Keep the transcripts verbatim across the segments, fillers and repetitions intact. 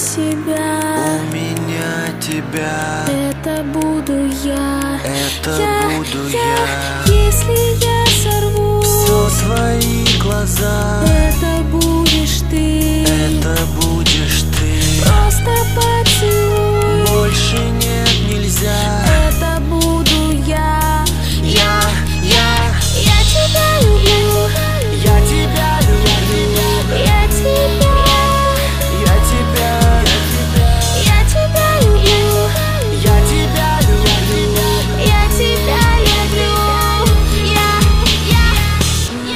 себя. У меня тебя. Это буду я. Это я, буду я, я. Если я сорвусь, все твои глаза. это будешь ты. Это будешь ты. Просто поцелуй. Больше нет, нельзя. Это буду я. Я, я, Я тебя люблю. я тебя люблю. Я тебя. Я тебя, Я тебя люблю. я тебя люблю. Я тебя люблю. Я, я,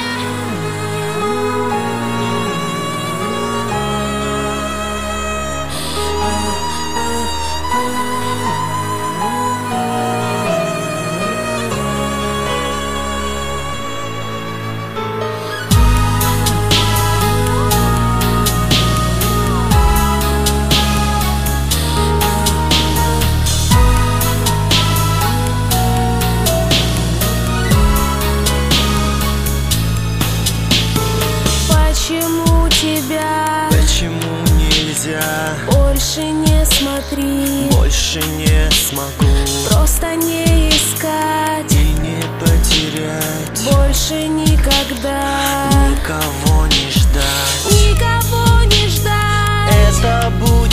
Почему тебя Почему нельзя? больше не смотри? Больше не смогу Просто не искать, и не потерять. больше никогда Никого не ждать. никого не ждать. Это будет